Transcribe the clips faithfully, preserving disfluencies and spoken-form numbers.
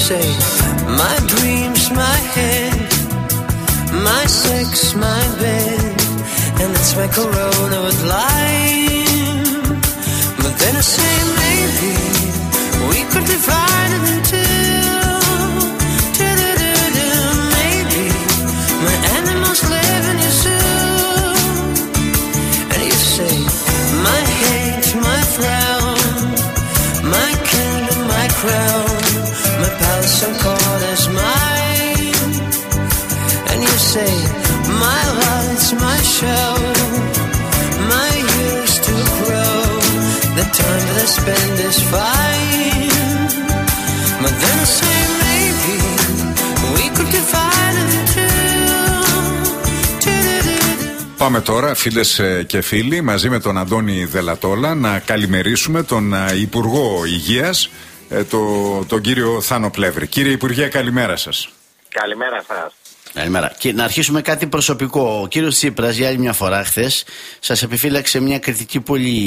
say, my dreams, my head, my sex, my bed, and let's make Corona with lime. But then I say maybe we could divide it in two. Maybe my animals live in your zoo. And you say my hate, my frown, my kingdom, my crown, my palace and court is mine. And you say my lights, my show, my years to grow, the time that I spend is fine. But then I say maybe we could divide it in two. Πάμε τώρα, φίλες και φίλοι, μαζί με τον Αντώνη Δελατόλα, να καλημερίσουμε τον Υπουργό Υγείας, τον, τον κύριο Θάνο Πλεύρη. Κύριε Υπουργέ, καλημέρα σας. Καλημέρα σας. Καλημέρα. Και να αρχίσουμε κάτι προσωπικό. Ο κύριος Τσίπρας για άλλη μια φορά χθες σας επιφύλαξε μια κριτική πολύ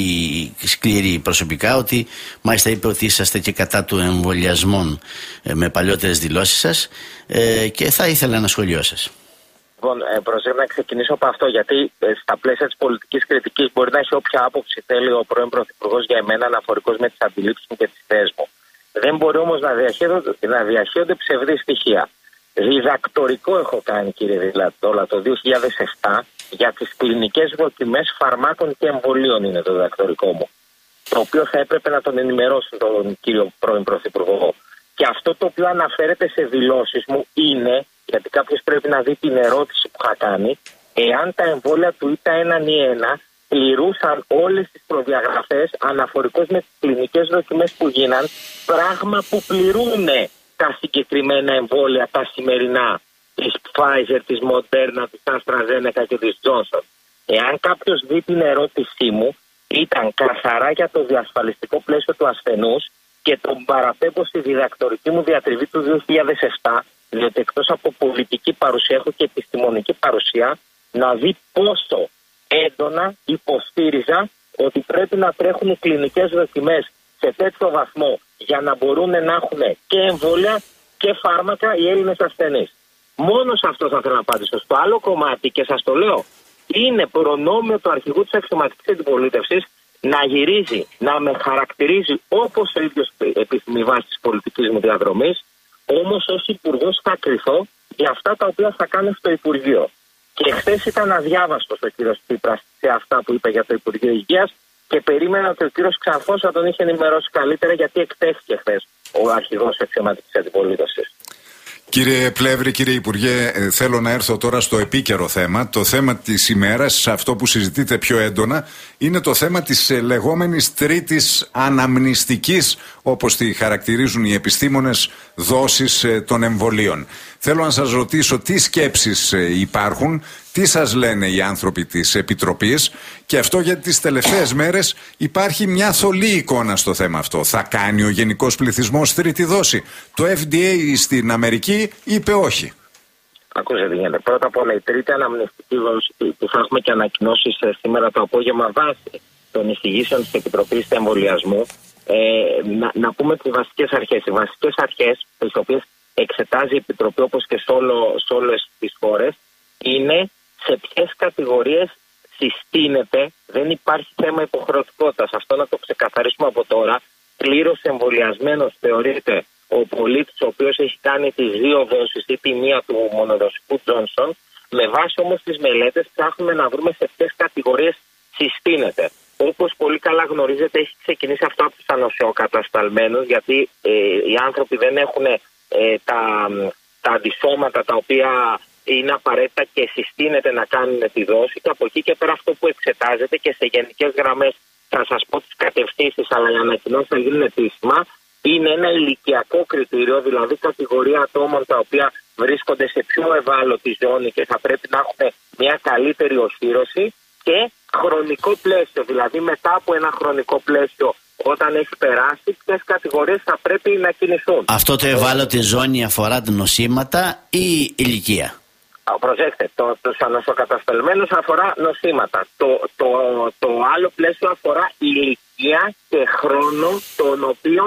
σκληρή προσωπικά, ότι μάλιστα είπε ότι είσαστε και κατά του εμβολιασμών ε, με παλιότερες δηλώσεις σας, ε, και θα ήθελα ένα σχολείο σας. Λοιπόν, ε, προσέχω να ξεκινήσω από αυτό, γιατί ε, στα πλαίσια της πολιτικής κριτικής μπορεί να έχει όποια άποψη θέλει ο πρώην Πρωθυπουργός για εμένα, αναφορικός με τις αντιλήψεις μου και τις θέσεις μου. Δεν μπορεί όμως να διαχέονται, να διαχέονται ψευδή στοιχεία. Διδακτορικό έχω κάνει, κύριε Δελατόλα, το δύο χιλιάδες επτά για τις κλινικές δοκιμές φαρμάκων και εμβολίων, είναι το διδακτορικό μου, το οποίο θα έπρεπε να τον ενημερώσουν τον κύριο πρώην Πρωθυπουργό. Και αυτό το οποίο αναφέρεται σε δηλώσεις μου είναι, γιατί κάποιος πρέπει να δει την ερώτηση που είχα κάνει, εάν τα εμβόλια του ΙΤΑ ένα ή ένα πληρούσαν όλες τις προδιαγραφές αναφορικώς με τις κλινικές δοκιμές που γίναν, πράγμα που πληρούν τα συγκεκριμένα εμβόλια, τα σημερινά, της Pfizer, της Moderna, της AstraZeneca και της Johnson. Εάν κάποιος δει την ερώτησή μου, ήταν καθαρά για το διασφαλιστικό πλαίσιο του ασθενούς και τον παραπέμπω στη διδακτορική μου διατριβή του δύο χιλιάδες επτά, διότι εκτός από πολιτική παρουσία έχω και επιστημονική παρουσία, να δει πόσο έντονα υποστήριζα ότι πρέπει να τρέχουν οι κλινικές δοκιμές σε τέτοιο βαθμό για να μπορούν να έχουν και εμβόλια και φάρμακα οι Έλληνες ασθενείς. Μόνο σε αυτό θα ήθελα να απαντήσω. Στο άλλο κομμάτι, και σας το λέω, είναι προνόμιο του αρχηγού της αξιωματικής αντιπολίτευσης να γυρίζει, να με χαρακτηρίζει όπως ο ίδιος επιθυμεί βάσει της πολιτικής μου διαδρομής, όμως ως υπουργός θα κρυθώ για αυτά τα οποία θα κάνω στο Υπουργείο. Και χθες ήταν αδιάβαστος ο κύριος Τσίπρας σε αυτά που είπε για το Υπουργείο Υγείας και περίμενα ότι ο κύριος Ξανθός θα τον είχε ενημερώσει καλύτερα, γιατί εκτέθηκε χθες ο αρχηγός της αξιωματικής αντιπολίτευσης. Κύριε Πλεύρη, κύριε Υπουργέ, θέλω να έρθω τώρα στο επίκαιρο θέμα. Το θέμα της ημέρας, αυτό που συζητείτε πιο έντονα, είναι το θέμα της λεγόμενης τρίτης αναμνηστικής, όπως τη χαρακτηρίζουν οι επιστήμονες, δόσης των εμβολίων. Θέλω να σας ρωτήσω τι σκέψεις υπάρχουν, τι σας λένε οι άνθρωποι της Επιτροπής, και αυτό γιατί τις τελευταίες μέρες υπάρχει μια θολή εικόνα στο θέμα αυτό. Θα κάνει ο γενικός πληθυσμός τρίτη δόση? Το Εφ Ντι Έι στην Αμερική είπε όχι. Ακούστε τι γίνεται. Πρώτα απ' όλα, η τρίτη αναμνηστική δόση που θα έχουμε και ανακοινώσεις σήμερα το απόγευμα βάσει των εισηγήσεων της Επιτροπής του Εμβολιασμού, ε, να, να πούμε τις βασικές αρχές. Οι βασικές αρχές, τις οποίες εξετάζει η Επιτροπή όπως και σε, όλο, σε όλες τις χώρες, είναι σε ποιες κατηγορίες συστήνεται. Δεν υπάρχει θέμα υποχρεωτικότητας. Αυτό να το ξεκαθαρίσουμε από τώρα. Πλήρως εμβολιασμένος θεωρείται ο πολίτης ο οποίος έχει κάνει τις δύο δόσεις ή τη μία του μονοδοσικού Johnson. Με βάση όμως τις μελέτες ψάχνουμε να βρούμε σε ποιες κατηγορίες συστήνεται. Όπως πολύ καλά γνωρίζετε, έχει ξεκινήσει αυτό από τους ανοσιοκατασταλμένους, γιατί ε, οι άνθρωποι δεν έχουν ε, τα, τα αντισώματα τα οποία είναι απαραίτητα και συστήνεται να κάνουν τη δόση, και από εκεί και πέρα αυτό που εξετάζεται, και σε γενικές γραμμές θα σας πω τις κατευθύνσεις, αλλά οι ανακοινώσεις θα γίνουν επίσημα, είναι ένα ηλικιακό κριτήριο, δηλαδή κατηγορία ατόμων τα οποία βρίσκονται σε πιο ευάλωτη ζώνη και θα πρέπει να έχουν μια καλύτερη οσφύρωση, και χρονικό πλαίσιο, δηλαδή μετά από ένα χρονικό πλαίσιο, όταν έχει περάσει, ποιες κατηγορίες θα πρέπει να κινηθούν. Αυτό το ευάλωτη ζώνη αφορά τα νοσήματα ή ηλικία? Προσέξτε, το, τους ανοσοκατασταλμένους αφορά νοσήματα. Το, το, το άλλο πλαίσιο αφορά ηλικία και χρόνο τον οποίον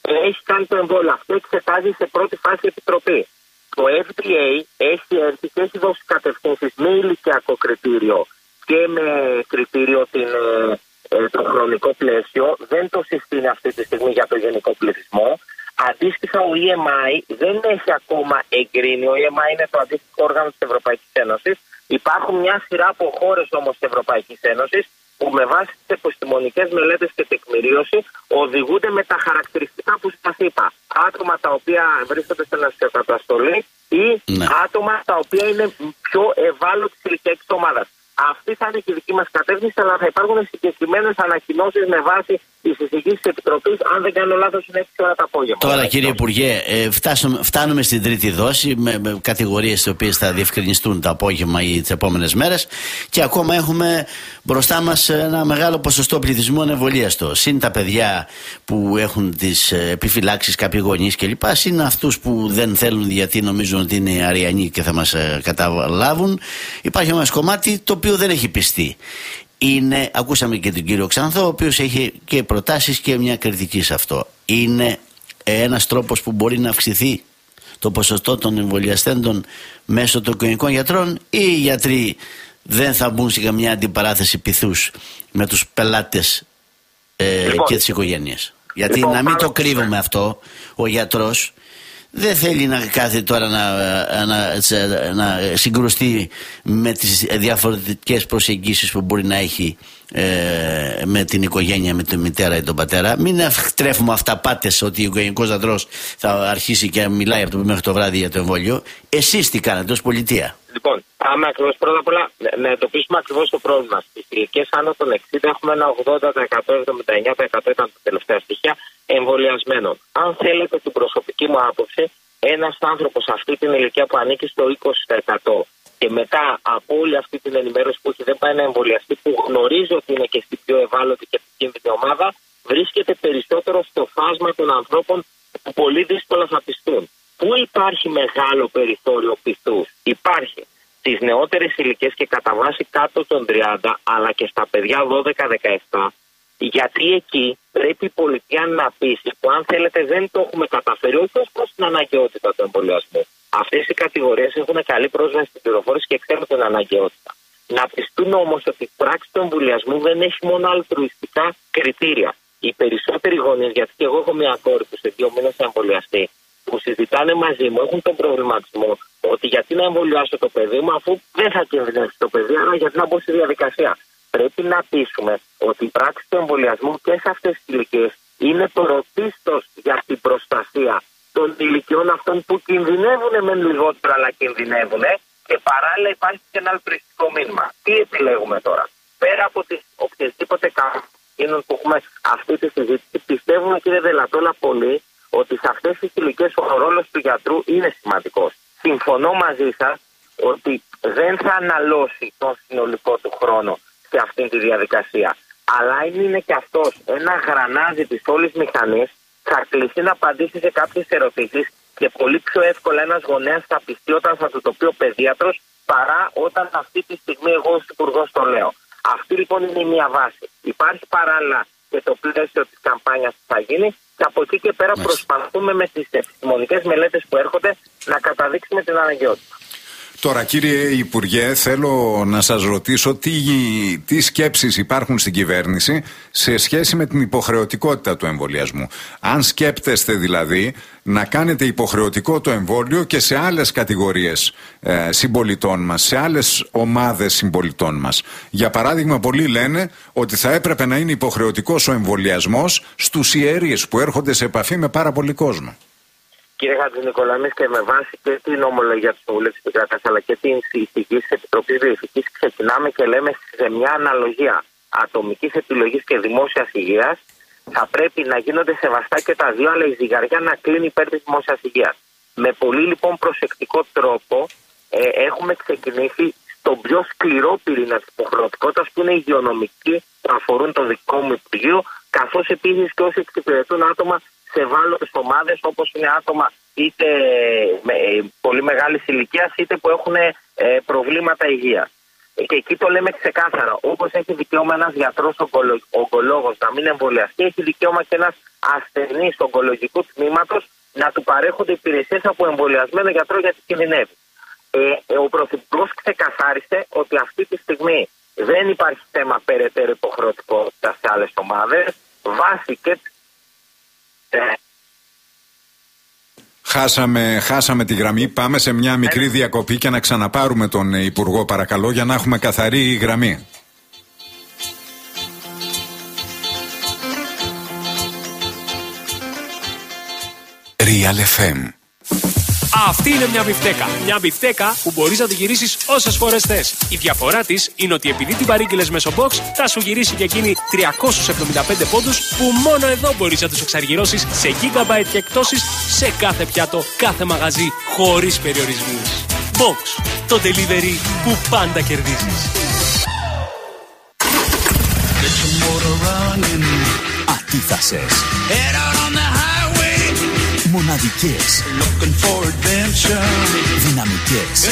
έχει κάνει το εμβόλιο. Αυτό εξετάζει σε πρώτη φάση η Επιτροπή. Το εφ ντι έι έχει έρθει και έχει δώσει κατευθύνσεις με ηλικιακό κριτήριο και με κριτήριο την, ε, το χρονικό πλαίσιο. Δεν το συστήνει αυτή τη στιγμή για το γενικό πληθυσμό. Αντίστοιχα, ο ι εμ άι δεν έχει ακόμα εγκρίνει. Ο ι εμ άι είναι το αντίστοιχο όργανο της Ευρωπαϊκής Ένωσης. Υπάρχουν μια σειρά από χώρες όμως της Ευρωπαϊκής Ένωσης που με βάση τις επιστημονικές μελέτες και τεκμηρίωση οδηγούνται με τα χαρακτηριστικά που σας είπα. Άτομα τα οποία βρίσκονται σε νοσοκαταστολή ή ναι. άτομα τα οποία είναι πιο ευάλωτης ηλικιακής ομάδας. Αυτή θα είναι και η δική μας κατεύθυνση, αλλά θα υπάρχουν συγκεκριμένες ανακοινώσεις με βάση τις εισηγήσεις της Επιτροπής, αν δεν κάνω λάθος, είναι έξι ώρα το απόγευμα. Τώρα, κύριε Υπουργέ, ε, φτάσουμε, φτάνουμε στην τρίτη δόση με, με κατηγορίες οι οποίες θα διευκρινιστούν το απόγευμα ή τις επόμενες μέρες και ακόμα έχουμε μπροστά μας ένα μεγάλο ποσοστό πληθυσμού ανεμβολίαστο. Συν τα παιδιά που έχουν τις επιφυλάξεις, κάποιοι γονείς κλπ. Συν αυτούς που δεν θέλουν γιατί νομίζουν ότι είναι αριανοί και θα μας καταλάβουν. Υπάρχει ένα κομμάτι το οποίο δεν έχει πιστεί. Είναι, ακούσαμε και τον κύριο Ξανθό, ο οποίος έχει και προτάσεις και μια κριτική σε αυτό. Είναι ένας τρόπος που μπορεί να αυξηθεί το ποσοστό των εμβολιαστέντων μέσω των οικογενειακών γιατρών, ή οι γιατροί δεν θα μπουν σε καμιά αντιπαράθεση πειθούς με τους πελάτες ε, λοιπόν, και τις οικογένειες? Γιατί λοιπόν, να μην το κρύβουμε αυτό, ο γιατρός δεν θέλει να κάθεται τώρα να, να, να συγκρουστεί με τις διαφορετικές προσεγγίσεις που μπορεί να έχει ε, με την οικογένεια, με τη μητέρα ή τον πατέρα. Μην τρέφουμε αυταπάτες ότι ο οικογενειακός γιατρός θα αρχίσει και μιλάει από το μέχρι το βράδυ για το εμβόλιο. Εσείς τι κάνετε ως πολιτεία? Λοιπόν, πάμε ακριβώς πρώτα απ' όλα να εντοπίσουμε ακριβώς το πρόβλημα. Στις ηλικίες άνω των εξήντα έχουμε ένα ογδόντα τοις εκατό, εβδομήντα εννέα τοις εκατό ήταν τα τελευταία στοιχεία εμβολιασμένων. Αν θέλετε την προσωπική μου άποψη, ένας άνθρωπος αυτή την ηλικία που ανήκει στο είκοσι τοις εκατό και μετά από όλη αυτή την ενημέρωση που έχει δεν πάει να εμβολιαστεί, που γνωρίζει ότι είναι και στην πιο ευάλωτη και επικίνδυνη ομάδα, βρίσκεται περισσότερο στο φάσμα των ανθρώπων που πολύ δύσκολα θα πιστούν. Πού υπάρχει μεγάλο περιθώριο πιστούς? Υπάρχει στις νεότερες ηλικίες και κατά βάση κάτω των τριάντα, αλλά και στα παιδιά δώδεκα δεκαεπτά, γιατί εκεί πρέπει η πολιτεία να πείσει που, αν θέλετε, δεν το έχουμε καταφέρει, όχι ως προς την αναγκαιότητα του εμβολιασμού. Αυτές οι κατηγορίες έχουν καλή πρόσβαση στην πληροφόρηση και ξέρουν την αναγκαιότητα. Να πιστούν όμως ότι η πράξη του εμβολιασμού δεν έχει μόνο αλτρουιστικά κριτήρια. Οι περισσότεροι γονείς, γιατί και εγώ έχω μια κόρη που σε δύο μήνες θα εμβολιαστεί, που συζητάνε μαζί μου, έχουν τον προβληματισμό ότι γιατί να εμβολιάσω το παιδί μου αφού δεν θα κινδυνεύσει το παιδί, αλλά γιατί να μπω στη διαδικασία. Πρέπει να πείσουμε ότι η πράξη του εμβολιασμού και σε αυτές τις ηλικίες είναι πρωτίστως για την προστασία των ηλικιών αυτών που κινδυνεύουν μεν λιγότερο, αλλά κινδυνεύουν, και παράλληλα υπάρχει και ένα αλτρουιστικό μήνυμα. Τι επιλέγουμε τώρα? Πέρα από τις οποιασδήποτε κανόνες που έχουμε αυτή τη συζήτηση, πιστεύουμε, κύριε Δελατόλα, πολύ ότι σε αυτές τις ηλικίες ο ρόλος του γιατρού είναι σημαντικός. Συμφωνώ μαζί σας ότι δεν θα αναλώσει τον συνολικό του χρόνο σε αυτή τη διαδικασία. Αλλά αν είναι και αυτός ένα γρανάζι της όλης μηχανής, θα κληθεί να απαντήσει σε κάποιες ερωτήσεις και πολύ πιο εύκολα ένας γονέας θα πιστεί όταν θα του το πει ο παιδίατρος, παρά όταν αυτή τη στιγμή εγώ ως υπουργός το λέω. Αυτή λοιπόν είναι η μία βάση. Υπάρχει παράλληλα και το πλαίσιο της καμπάνιας που θα γίνει, και από εκεί και πέρα Μάλιστα. προσπαθούμε με τις επιστημονικές μελέτες που έρχονται να καταδείξουμε την αναγκαιότητα. Τώρα, κύριε Υπουργέ, θέλω να σας ρωτήσω τι, τι σκέψεις υπάρχουν στην κυβέρνηση σε σχέση με την υποχρεωτικότητα του εμβολιασμού. Αν σκέπτεστε δηλαδή να κάνετε υποχρεωτικό το εμβόλιο και σε άλλες κατηγορίες ε, συμπολιτών μας, σε άλλες ομάδες συμπολιτών μας. Για παράδειγμα, πολλοί λένε ότι θα έπρεπε να είναι υποχρεωτικός ο εμβολιασμός στους ιερείς που έρχονται σε επαφή με πάρα πολύ κόσμο. Κύριε Χατζηνικολά, εμείς και με βάση και την ομολογία του Συμβουλίου της Επικράτειας αλλά και την εισηγήση της Επιτροπής Διοικητικής ξεκινάμε και λέμε σε μια αναλογία ατομικής επιλογής και δημόσιας υγείας θα πρέπει να γίνονται σεβαστά και τα δύο, αλλά η ζυγαριά να κλείνει υπέρ της δημόσιας υγείας. Με πολύ λοιπόν προσεκτικό τρόπο ε, έχουμε ξεκινήσει στον πιο σκληρό πυρήνα της υποχρεωτικότητας, που είναι οι υγειονομικοί που αφορούν το δικό μου Υπουργείο, καθώς επίσης και όσοι εξυπηρετούν άτομα σε ευάλωτες ομάδες, όπως είναι άτομα είτε με πολύ μεγάλης ηλικίας είτε που έχουν ε, προβλήματα υγείας. Και εκεί το λέμε ξεκάθαρα. Όπως έχει δικαίωμα ένας γιατρός ογκολόγος να μην εμβολιαστεί, έχει δικαίωμα και ένας ασθενής ογκολογικού τμήματος να του παρέχονται υπηρεσίες από εμβολιασμένο γιατρό γιατί κινδυνεύει. Ε, ο Πρωθυπουργός ξεκαθάρισε ότι αυτή τη στιγμή δεν υπάρχει θέμα περαιτέρω υποχρεωτικότητα σε άλλες ομάδες. Βάσει και. Χάσαμε, χάσαμε τη γραμμή. Πάμε σε μια μικρή διακοπή και να ξαναπάρουμε τον Υπουργό, παρακαλώ, για να έχουμε καθαρή γραμμή. Real εφ εμ. Αυτή είναι μια μπιφτέκα. Μια μπιφτέκα που μπορείς να τη γυρίσεις όσες φορές θες. Η διαφορά της είναι ότι επειδή την παρήγγειλες μέσω box, θα σου γυρίσει και εκείνη τριακόσιους εβδομήντα πέντε πόντους που μόνο εδώ μπορείς να τους εξαργυρώσεις σε gigabyte και εκτόσεις σε κάθε πιάτο, κάθε μαγαζί, χωρίς περιορισμούς. Box. Το delivery που πάντα κερδίζεις. Αντίθασες. Μοναδικές. Δυναμικές.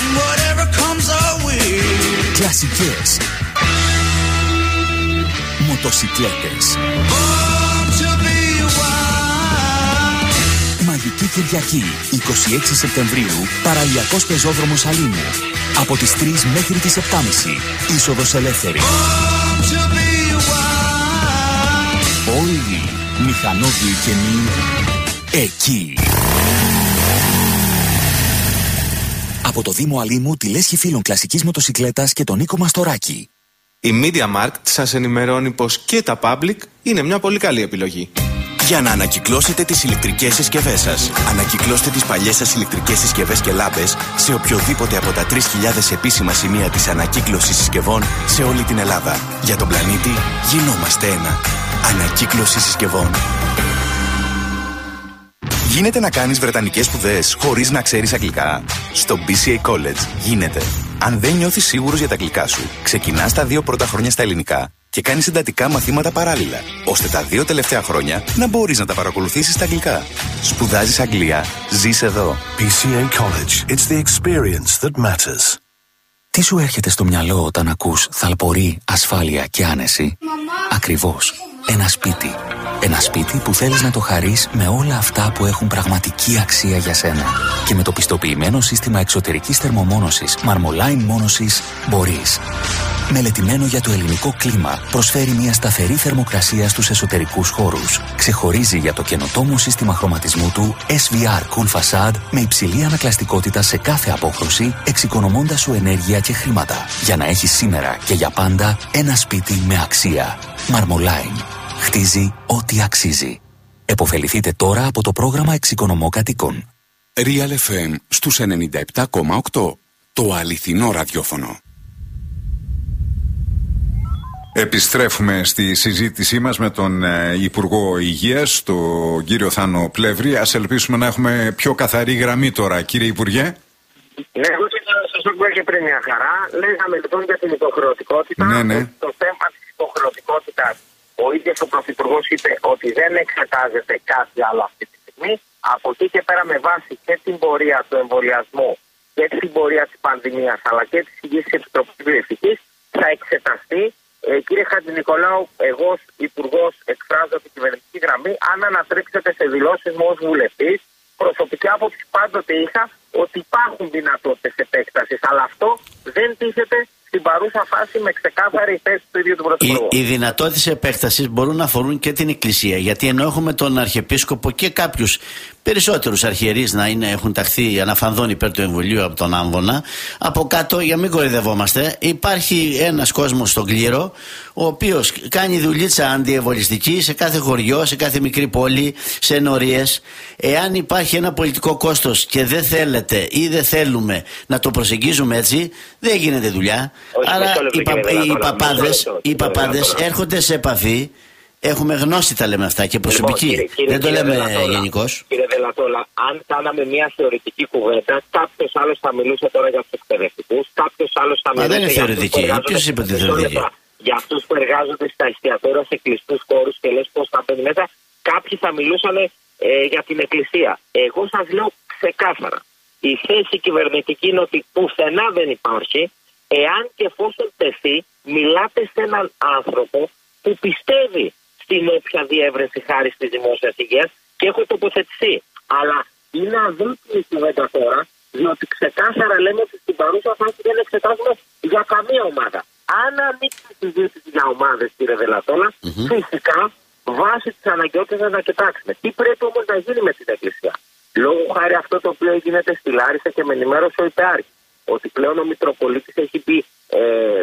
Κλασικές. Μοτοσικλέτες. Μαγική Κυριακή, είκοσι έξι Σεπτεμβρίου, παραλιακός πεζόδρομος Αλήμου. Από τις τρεις μέχρι τις επτά και μισή. Είσοδος ελεύθερη. Όλοι μηχανόβιοι και μη εκεί. Από το Δήμο Αλήμου, τη λέσχη φίλων κλασικής μοτοσικλέτας και τον Νίκο Μαστοράκη. Η MediaMarkt σας ενημερώνει πως και τα Public είναι μια πολύ καλή επιλογή. Για να ανακυκλώσετε τις ηλεκτρικές συσκευές σας. Ανακυκλώστε τις παλιές σας ηλεκτρικές συσκευές και λάμπες σε οποιοδήποτε από τα τρεις χιλιάδες επίσημα σημεία της ανακύκλωσης συσκευών σε όλη την Ελλάδα. Για τον πλανήτη γινόμαστε ένα. Ανακύκλωση συσκευών. Γίνεται να κάνεις βρετανικές σπουδές χωρίς να ξέρεις αγγλικά? Στο μπι σι έι College γίνεται. Αν δεν νιώθεις σίγουρος για τα αγγλικά σου, ξεκινάς τα δύο πρώτα χρόνια στα ελληνικά και κάνεις εντατικά μαθήματα παράλληλα, ώστε τα δύο τελευταία χρόνια να μπορείς να τα παρακολουθήσεις στα αγγλικά. Σπουδάζεις Αγγλία, ζεις εδώ. μπι σι έι College. It's the experience that matters. Τι σου έρχεται στο μυαλό όταν ακούς θαλπορή, ασφάλεια και άνεση? Μαμά. Ακριβώς. Ένα σπίτι. Ένα σπίτι που θέλεις να το χαρείς με όλα αυτά που έχουν πραγματική αξία για σένα. Και με το πιστοποιημένο σύστημα εξωτερικής θερμομόνωσης Marmoline Μόνωσης μπορείς. Μελετημένο για το ελληνικό κλίμα, προσφέρει μια σταθερή θερμοκρασία στους εσωτερικούς χώρους. Ξεχωρίζει για το καινοτόμο σύστημα χρωματισμού του ες βι αρ Cool Facade με υψηλή ανακλαστικότητα σε κάθε απόχρωση, εξοικονομώντας σου ενέργεια και χρήματα. Για να έχεις σήμερα και για πάντα ένα σπίτι με αξία. Marmoline. Χτίζει ό,τι αξίζει. Εποφεληθείτε τώρα από το πρόγραμμα Εξοικονομώ Κατοίκων. Real εφ εμ στους ενενήντα επτά κόμμα οκτώ. Το αληθινό ραδιόφωνο. Επιστρέφουμε στη συζήτησή μας με τον ε, Υπουργό Υγείας, τον κύριο Θάνο Πλεύρη. Ας ελπίσουμε να έχουμε πιο καθαρή γραμμή τώρα, κύριε Υπουργέ. Ναι, εγώ θα σας πω και πριν μια χαρά. Λέγαμε λοιπόν για την υποχρεωτικότητα. Ναι, ναι. Το θέμα της υποχρεωτικότητας, ο ίδιος ο Πρωθυπουργός είπε ότι δεν εξετάζεται κάτι άλλο αυτή τη στιγμή. Από εκεί και πέρα, με βάση και την πορεία του εμβολιασμού και την πορεία της πανδημίας, αλλά και της υγιής Επιτροπής Βιοεθνικής, θα εξεταστεί. Ε, κύριε Χατζηνικολάου, εγώ ως Υπουργός εκφράζω την κυβερνητική γραμμή. Αν ανατρέξετε σε δηλώσεις μου ως βουλευτής, προσωπική άποψη πάντοτε είχα ότι υπάρχουν δυνατότητες επέκτασης, αλλά αυτό δεν τίθεται στην παρούσα φάση με ξεκάθαρη θέση του ίδιου του Πρωθυπουργού. Οι, οι δυνατότητες επέκτασης μπορούν να αφορούν και την Εκκλησία, γιατί ενώ έχουμε τον Αρχιεπίσκοπο και κάποιους περισσότερους αρχιερείς να είναι, έχουν ταχθεί αναφανδόν υπέρ του εμβολίου από τον Άμβονα, από κάτω, για μην κοροϊδευόμαστε, υπάρχει ένας κόσμος στον κλήρο, ο οποίος κάνει δουλίτσα αντιεμβολιστική σε κάθε χωριό, σε κάθε μικρή πόλη, σε ενορίες. Εάν υπάρχει ένα πολιτικό κόστος και δεν θέλετε ή δεν θέλουμε να το προσεγγίζουμε έτσι, δεν γίνεται δουλειά. Όχι, άρα λεπτό, οι, πα, οι, οι παπάδες, οι παπάδες έρχονται σε επαφή. Έχουμε γνώση, τα λέμε αυτά, και προσωπική. Λοιπόν, κύριε, δεν κύριε, το λέμε γενικώς. Κύριε Δελατόλα, αν κάναμε μια θεωρητική κουβέντα, κάποιος άλλος θα μιλούσε τώρα για τους εκπαιδευτικούς, κάποιος άλλος θα μιλούσε. Μα δεν είναι θεωρητική. Ποιος είπε ότι είναι θεωρητική? Για αυτούς που εργάζονται στα εστιατόρια σε κλειστούς χώρους και λες πώς θα μπαίνει μέσα, κάποιοι θα μιλούσαν ε, για την Εκκλησία. Εγώ σας λέω ξεκάθαρα. Η θέση κυβερνητική είναι ότι πουθενά δεν υπάρχει Εάν και εφόσον τεθεί, μιλάτε σε έναν άνθρωπο που πιστεύει στην όποια διεύρυνση χάρη τη δημόσια υγεία και έχω τοποθετηθεί. Αλλά είναι αδίκη η κουβέντα τώρα, διότι ξεκάθαρα λέμε ότι στην παρούσα φάση δεν εξετάζουμε για καμία ομάδα. Αν ανοίξει τη συζήτηση για ομάδες, κύριε Δελατόλα, mm-hmm. φυσικά βάσει τη αναγκαιότητα να κοιτάξουμε τι πρέπει όμως να γίνει με την Εκκλησία. Λόγω χάρη αυτό το οποίο γίνεται στη Λάρισα και με ενημέρωσε ο Υπεάρχης, ότι πλέον ο Μητροπολίτης έχει μπει ε,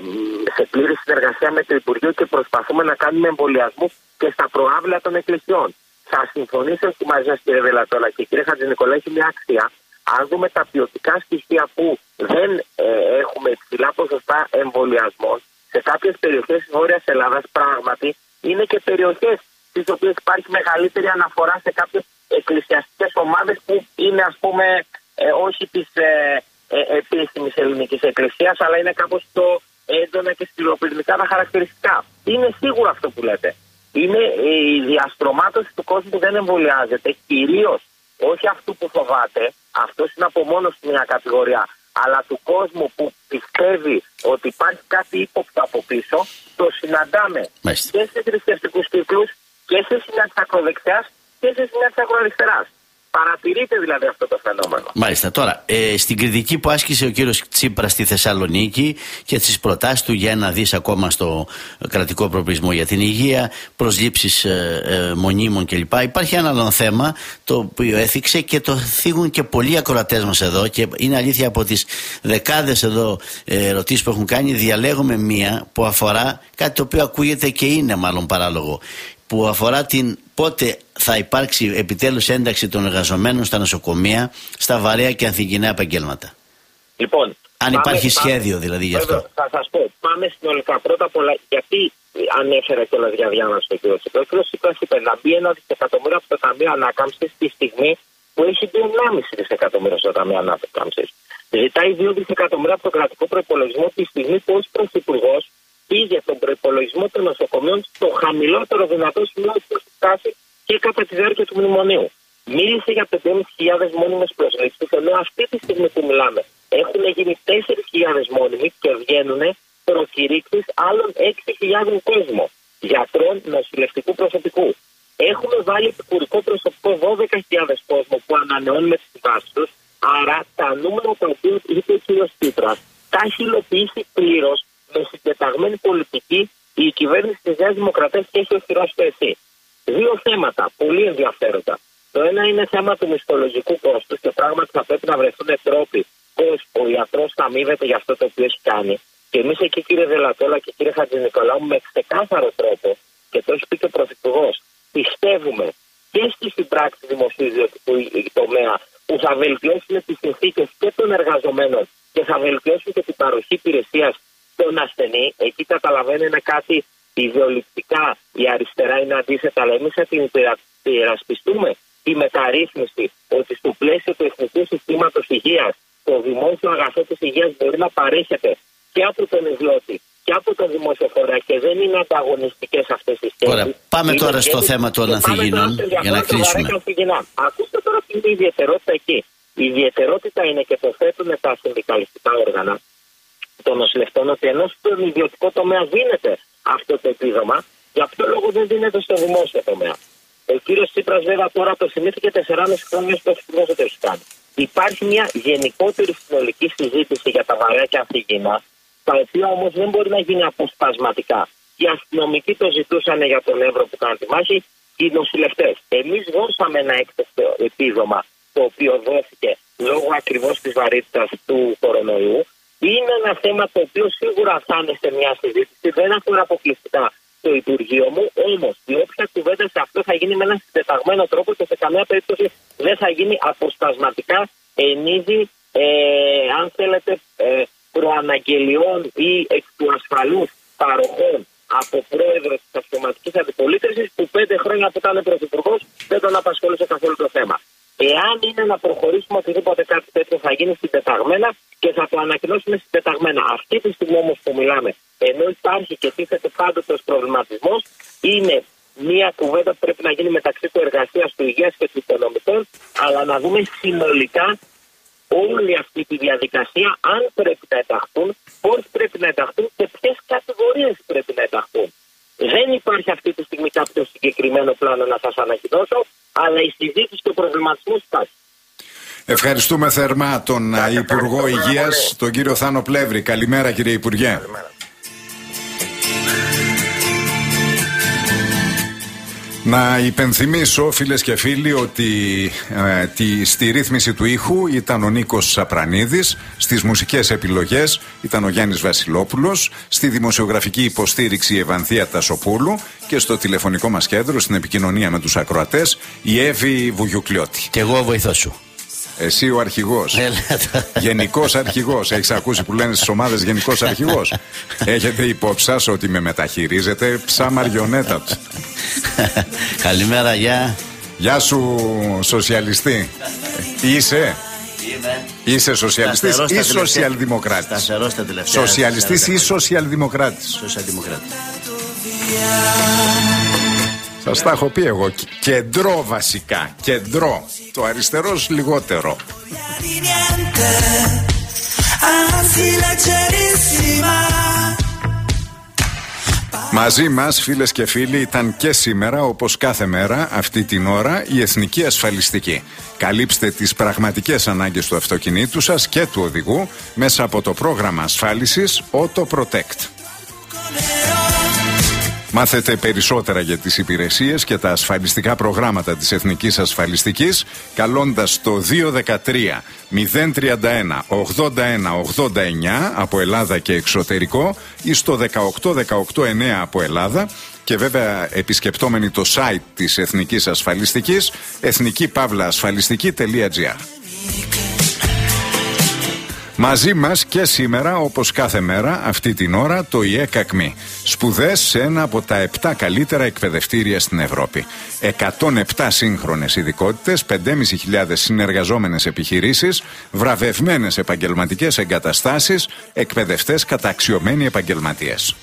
σε πλήρη συνεργασία με το Υπουργείο και προσπαθούμε να κάνουμε εμβολιασμούς και στα προάβλα των εκκλησιών. Θα συμφωνήσω μαζί σας, κύριε Δελατόλα, και κύριε Χατζηνικολά, έχει μια αξία. Αν δούμε τα ποιοτικά στοιχεία που δεν ε, έχουμε υψηλά ποσοστά εμβολιασμών, σε κάποιες περιοχές της Βόρειας Ελλάδας πράγματι είναι και περιοχές στις οποίες υπάρχει μεγαλύτερη αναφορά σε κάποιες εκκλησιαστικές ομάδες που είναι, ας πούμε, ε, όχι της ε, ε, επίσημης ελληνικής εκκλησίας, αλλά είναι κάπως το έντονα και στυλοπυρηνικά τα χαρακτηριστικά. Είναι σίγουρο αυτό που λέτε. Είναι η διαστρωμάτωση του κόσμου που δεν εμβολιάζεται, κυρίως όχι αυτού που φοβάται, αυτός είναι από μόνος του μια κατηγορία, αλλά του κόσμου που πιστεύει ότι υπάρχει κάτι ύποπτο από πίσω, το συναντάμε Μάλιστα. και σε θρησκευτικούς κύκλους και σε συνάντηση ακροδεξιάς και σε συνάντηση ακροαριστεράς. Παρατηρείται δηλαδή αυτό το φαινόμενο. Μάλιστα. Τώρα, ε, στην κριτική που άσκησε ο κύριος Τσίπρας στη Θεσσαλονίκη και στις προτάσεις του για ένα δις ακόμα στο κρατικό προπολογισμό για την υγεία, προσλήψεις ε, ε, μονίμων κλπ. Υπάρχει ένα άλλο θέμα το οποίο έθιξε και το θίγουν και πολλοί ακροατές μας εδώ, και είναι αλήθεια από τις δεκάδες εδώ ε, ερωτήσεις που έχουν κάνει, διαλέγουμε μία που αφορά κάτι το οποίο ακούγεται και είναι μάλλον παράλογο, που αφορά την πότε θα υπάρξει επιτέλους ένταξη των εργαζομένων στα νοσοκομεία, στα βαρέα και ανθυγιεινά επαγγέλματα. Λοιπόν, αν πάμε, υπάρχει πάμε, σχέδιο δηλαδή γι' αυτό. Θα σας πω, πάμε συνολικά. Πρώτα απ' όλα, γιατί ανέφερα κιόλας για διάμεση ο κ. Τσίπρας. Ο κ. Τσίπρας είπε να μπει ένα δισεκατομμύριο από το Ταμείο Ανάκαμψης τη στιγμή που έχει μπει ενάμιση δισεκατομμύρια στο Ταμείο Ανάκαμψης. Ζητάει δύο δισεκατομμύρια από το κρατικό προϋπολογισμό τη στιγμή που ως πρωθυπουργός πήγε τον προϋπολογισμό των νοσοκομείων στο χαμηλότερο δυνατό σημείο που έχει φτάσει και κατά τη διάρκεια του μνημονίου. Μίλησε για πέντε χιλιάδες μόνιμες προσλήψεις, ενώ αυτή τη στιγμή που μιλάμε έχουν γίνει τέσσερις χιλιάδες μόνιμοι και βγαίνουν προκηρύξεις άλλων έξι χιλιάδες κόσμο γιατρών, νοσηλευτικού προσωπικού. Έχουμε βάλει επικουρικό προσωπικό δώδεκα χιλιάδες κόσμο που ανανεώνουμε τις συμβάσεις τους, άρα τα νούμερα τα οποία είπε ο κ. Τσίπρας τα έχει υλοποιήσει πλήρως με συντεταγμένη πολιτική η κυβέρνηση της Νέας Δημοκρατίας και έχει οχυρώσει το ΕΣΥ. Δύο θέματα πολύ ενδιαφέροντα. Το ένα είναι θέμα του μισθολογικού κόστους και πράγματι θα πρέπει να βρεθούν τρόποι πώς ο ιατρός θα αμείβεται για αυτό το οποίο έχει κάνει. Και εμείς εκεί, κύριε Δελατόλα και κύριε Χατζηνικολάου, με ξεκάθαρο τρόπο, και το έχει πει και ο Πρωθυπουργός, πιστεύουμε και στη συμπράξη δημοσίου ιδιωτικού τομέα που θα βελτιώσουν τις συνθήκες και των εργαζομένων και θα βελτιώσουν και την παροχή υπηρεσίας στον ασθενή. Εκεί καταλαβαίνω είναι κάτι ιδεολειπτικά, η αριστερά είναι αντίθετα, αλλά εμείς θα την υπερασπιστούμε τη μεταρρύθμιση ότι στο πλαίσιο του εθνικού συστήματος υγείας το δημόσιο αγαθό της υγείας μπορεί να παρέχεται και από τον ιδιώτη και από τον δημοσιοφορέα και δεν είναι ανταγωνιστικές αυτές τις θέσεις. Ωραία, πάμε είναι τώρα στο θέμα των ανθυγιεινών για να κλείσουμε. Ακούστε τώρα τι είναι η ιδιαιτερότητα εκεί. Η ιδιαιτερότητα είναι και το θέτουν τα συνδικαλιστικά όργανα των νοσηλευτών ότι ενώ στον ιδιωτικό τομέα δίνεται αυτό το επίδομα, για ποιο λόγο δεν δίνεται στο δημόσιο τομέα. Ο κύριος Τσίπρας βέβαια τώρα το θυμήθηκε τεσσεράμισι χρόνια στο Πρωθυπουργός δεν το έχει κάνει. Υπάρχει μια γενικότερη συνολική συζήτηση για τα βαρέα και ανθυγιεινά, τα οποία όμως δεν μπορεί να γίνει αποσπασματικά. Οι αστυνομικοί το ζητούσαν για τον Εύρο που κάνει τη μάχη, οι νοσηλευτές. Εμείς δώσαμε ένα έκτακτο επίδομα, το οποίο δόθηκε λόγω ακριβώς της βαρύτητας του κορονοϊού. Είναι ένα θέμα το οποίο σίγουρα θα είναι σε μια συζήτηση, δεν αφορά αποκλειστικά το Υπουργείο μου, όμως η όποια κουβέντα σε αυτό θα γίνει με έναν συντεταγμένο τρόπο και σε καμία περίπτωση δεν θα γίνει αποσπασματικά εν είδη, ε, αν θέλετε, ε, προαναγγελιών ή εκ του ασφαλούς παροχών από πρόεδρο της αξιωματικής αντιπολίτευσης που πέντε χρόνια που ήταν πρωθυπουργός δεν τον απασχολούσε καθόλου το θέμα. Εάν είναι να προχωρήσουμε οτιδήποτε κάτι τέτοιο θα γίνει συντεταγμένα και θα το ανακοινώσουμε συντεταγμένα. Αυτή τη στιγμή όμως που μιλάμε, ενώ υπάρχει και τίθεται πάντοτε ως προβληματισμός, είναι μια κουβέντα που πρέπει να γίνει μεταξύ του εργασίας, του υγείας και του οικονομικών, αλλά να δούμε συνολικά όλη αυτή τη διαδικασία, αν πρέπει να ενταχθούν, πώς πρέπει να ενταχθούν και ποιες κατηγορίες πρέπει να ενταχθούν. Δεν υπάρχει αυτή τη στιγμή κάποιο συγκεκριμένο πλάνο να σας ανακοινώσω, αλλά η συζήτηση και ο προβληματισμός υπάρχει. Ευχαριστούμε θερμά τον Ά, Υπουργό Υγείας, τον κύριο Θάνο Πλεύρη. Καλημέρα, κύριε Υπουργέ. Καλημέρα. Να υπενθυμίσω, φίλες και φίλοι, ότι ε, τη, στη ρύθμιση του ήχου ήταν ο Νίκος Σαπρανίδης, στις μουσικές επιλογές ήταν ο Γιάννης Βασιλόπουλος, στη δημοσιογραφική υποστήριξη η Ευανθία Τασοπούλου και στο τηλεφωνικό μας κέντρο, στην επικοινωνία με τους ακροατές, η Εύη Βουγιουκλιώτη. Και εγώ βοηθό σου. Εσύ ο αρχηγός. Γενικός αρχηγός. Έχεις ακούσει που λένε στις ομάδες γενικός αρχηγός? Έχετε υπόψη σας ότι με μεταχειρίζετε ψά μαριονέτα του. Καλημέρα, γεια. Γεια σου, σοσιαλιστή. Είσαι. Είμαι. Είσαι σοσιαλιστής ή σοσιαλδημοκράτης? Σταθερός τα τελευταία. Σοσιαλιστής ή σοσιαλδημοκράτης? Σοσιαλδημοκράτης. Σας τα έχω πει εγώ. Κεντρό βασικά. Κεντρό. Το αριστερός λιγότερο. Μαζί μας, φίλες και φίλοι, ήταν και σήμερα, όπως κάθε μέρα, αυτή την ώρα, η Εθνική Ασφαλιστική. Καλύψτε τις πραγματικές ανάγκες του αυτοκινήτου σας και του οδηγού μέσα από το πρόγραμμα ασφάλισης Auto Protect. Μάθετε περισσότερα για τις υπηρεσίες και τα ασφαλιστικά προγράμματα της Εθνικής Ασφαλιστικής καλώντας το δύο ένα τρία μηδέν τριάντα ένα ογδόντα ένα ογδόντα εννιά από Ελλάδα και εξωτερικό ή στο δεκαοκτώ δεκαοκτώ εννιά από Ελλάδα και βέβαια επισκεπτόμενοι το site της Εθνικής Ασφαλιστικής εθνική παύλα ασφαλιστική τελεία τζι άρ. Μαζί μας και σήμερα, όπως κάθε μέρα, αυτή την ώρα, το ι ε Κακμή. Σπουδές σε ένα από τα επτά καλύτερα εκπαιδευτήρια στην Ευρώπη. εκατόν επτά σύγχρονες ειδικότητες, πέντε χιλιάδες πεντακόσιες συνεργαζόμενες επιχειρήσεις, βραβευμένες επαγγελματικές εγκαταστάσεις, εκπαιδευτές καταξιωμένοι επαγγελματίες.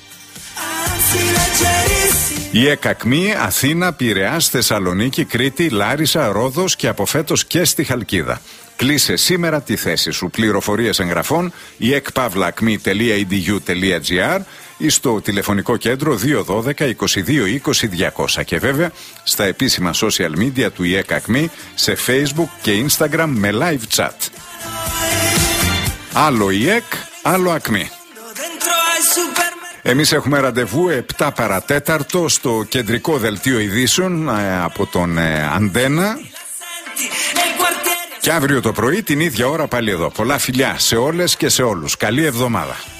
Η ΕΚΑΚΜΗ, Αθήνα, Πειραιάς, Θεσσαλονίκη, Κρήτη, Λάρισα, Ρόδος και από φέτος και στη Χαλκίδα. Κλείσε σήμερα τη θέση σου. Πληροφορίες εγγραφών η εκ παύλα ακμή τελεία ι ντι γιου τελεία τζι άρ ή στο τηλεφωνικό κέντρο δύο ένα δύο είκοσι δύο είκοσι διακόσια και βέβαια στα επίσημα social media του ι ε Κακμή σε Facebook και Instagram με live chat. Άλλο ι ε κ, άλλο Ακμή. Εμείς έχουμε ραντεβού επτά παρατέταρτο στο κεντρικό δελτίο ειδήσεων ε, από τον ε, Αντένα. Και αύριο το πρωί την ίδια ώρα πάλι εδώ. Πολλά φιλιά σε όλες και σε όλους. Καλή εβδομάδα.